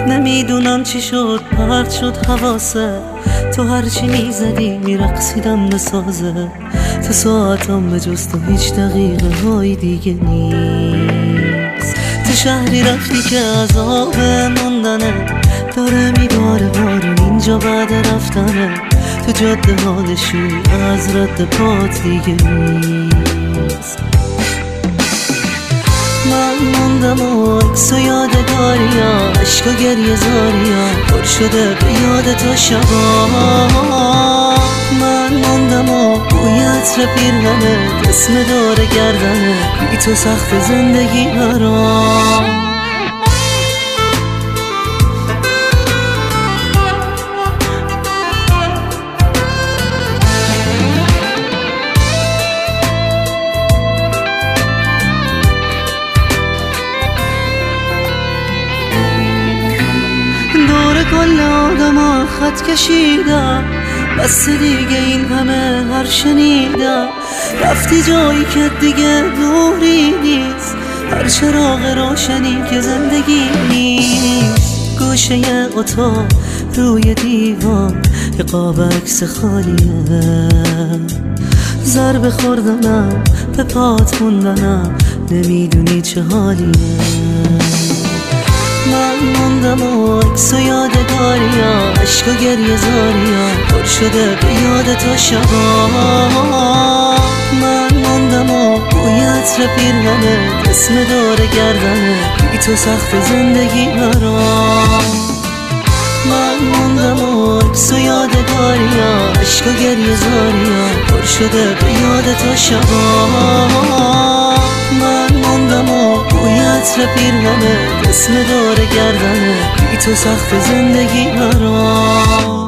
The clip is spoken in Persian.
نمیدونم چی شد پرت شد حواسه، تو هرچی میزدی میرقصیدم بسازه، تا ساعتم به جز تو هیچ دقیقه های دیگه نیست. تو شهری رفتی که عذاب موندنه، داره میباره بارون اینجا بعد رفتنه، تو جاده حالشی از رد پات دیگه نیست. من موندم و عکس و یادگاریا، عشق و گریه زاریا پر شده به یاد تو شبا. من موندم و بوی عطر پیرهنه، اسم دور گردنه، بی تو سخت زندگی برام. کل آدم خط کشیدم، بس دیگه این همه هر شنیدم، رفتی جایی که دیگه نوری نیست، هر چراغ روشنی که زندگی نیست. گوشه اتاق روی دیوان یه قاب عکس خالیه، ضربه خوردنم به پات موندنم، نمیدونی چه حالیه. من موندم و عکس و یادگاریا، عشق و گریه زاریا پر شده به یاد تو شبا. من موندم و بوی عطر پیرهنه، اسم دور گردنه، بی تو سخت زندگی برام. من موندم و عکس و یادگاریا، عشق و گریه زاریا پر شده به یاد تو شبا. من موندم و بوی عطر پیرهنه، اسم دور گردنه، بی تو سخت زندگی برام.